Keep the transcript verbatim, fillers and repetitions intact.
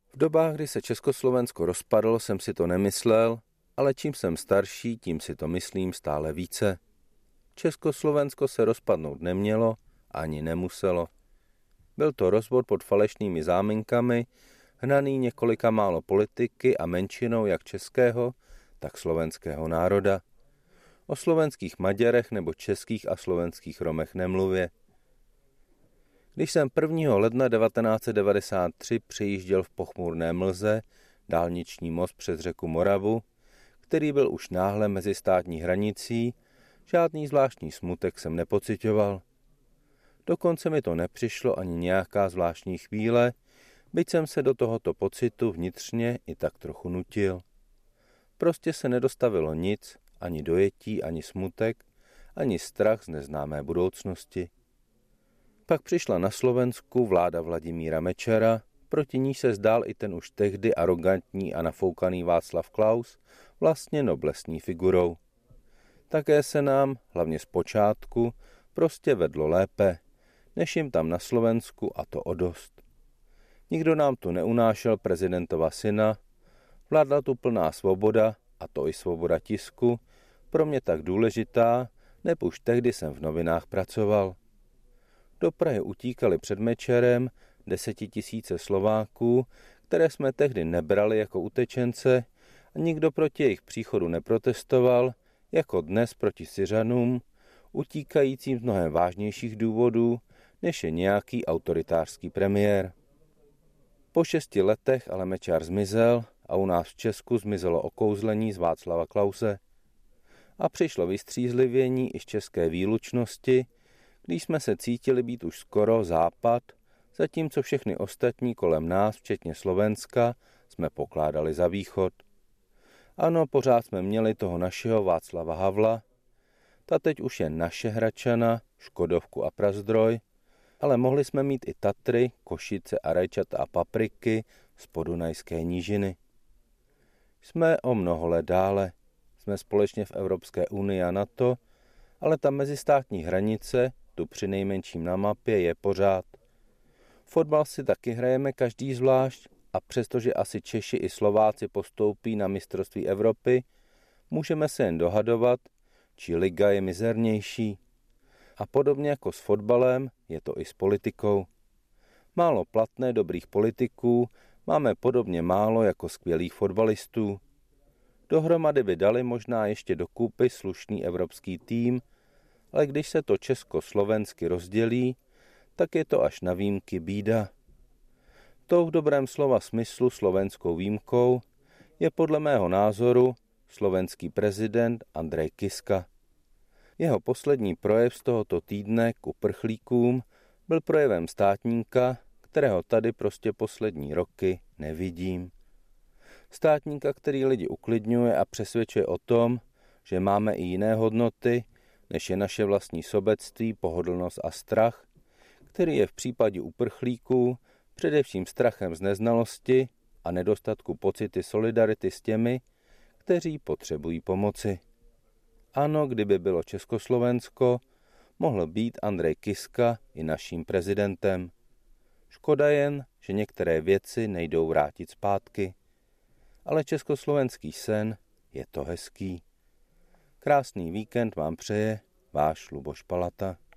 V dobách, kdy se Československo rozpadlo, jsem si to nemyslel, ale čím jsem starší, tím si to myslím stále více. Československo se rozpadnout nemělo, ani nemuselo. Byl to rozvod pod falešnými záminkami, hnaný několika málo politiky a menšinou jak českého, tak slovenského národa. O slovenských Maďarech nebo českých a slovenských Romech nemluvě. Když jsem prvního ledna devatenáct set devadesát tři přijížděl v pochmurné mlze dálniční most přes řeku Moravu, který byl už náhle mezi státní hranicí, žádný zvláštní smutek jsem nepociťoval. Dokonce mi to nepřišlo ani nějaká zvláštní chvíle, byť jsem se do tohoto pocitu vnitřně i tak trochu nutil. Prostě se nedostavilo nic, ani dojetí, ani smutek, ani strach z neznámé budoucnosti. Pak přišla na Slovensku vláda Vladimíra Mečera, proti níž se zdál i ten už tehdy arogantní a nafoukaný Václav Klaus vlastně noblesní figurou. Také se nám, hlavně zpočátku, prostě vedlo lépe, než jim tam na Slovensku, a to o dost. Nikdo nám tu neunášel prezidentova syna, vládla tu plná svoboda, a to i svoboda tisku, pro mě tak důležitá, neb už tehdy jsem v novinách pracoval. Do Prahy utíkali před Mečerem desetitisíce Slováků, které jsme tehdy nebrali jako utečence a nikdo proti jejich příchodu neprotestoval, jako dnes proti Syřanům, utíkajícím z mnohem vážnějších důvodů, než je nějaký autoritářský premiér. Po šesti letech ale Mečiar zmizel a u nás v Česku zmizelo okouzlení z Václava Klause. A přišlo vystřízlivění i z české výlučnosti, když jsme se cítili být už skoro západ, zatímco všechny ostatní kolem nás, včetně Slovenska, jsme pokládali za východ. Ano, pořád jsme měli toho našeho Václava Havla, ta teď už je naše Hradčana, Škodovku a Prazdroj, ale mohli jsme mít i Tatry, Košice a rajčata a papriky z Podunajské nížiny. Jsme o mnoho let dále, jsme společně v Evropské unii a NATO, ale ta mezistátní hranice, tu přinejmenším na mapě, je pořád. Fotbal si taky hrajeme každý zvlášť a přestože asi Češi i Slováci postoupí na mistrovství Evropy, můžeme se jen dohadovat, či liga je mizernější. A podobně jako s fotbalem, je to i s politikou. Málo platné dobrých politiků máme podobně málo jako skvělých fotbalistů. Dohromady by dali možná ještě dokupy slušný evropský tým, ale když se to československy rozdělí, tak je to až na výjimky bída. Tou v dobrém slova smyslu slovenskou výjimkou je podle mého názoru slovenský prezident Andrej Kiska. Jeho poslední projev z tohoto týdne k uprchlíkům byl projevem státníka, kterého tady prostě poslední roky nevidím. Státníka, který lidi uklidňuje a přesvědčuje o tom, že máme i jiné hodnoty, než je naše vlastní sobectví, pohodlnost a strach, který je v případě uprchlíků především strachem z neznalosti a nedostatku pocity solidarity s těmi, kteří potřebují pomoci. Ano, kdyby bylo Československo, mohl být Andrej Kiska i naším prezidentem. Škoda jen, že některé věci nejdou vrátit zpátky. Ale československý sen je to hezký. Krásný víkend vám přeje váš Luboš Palata.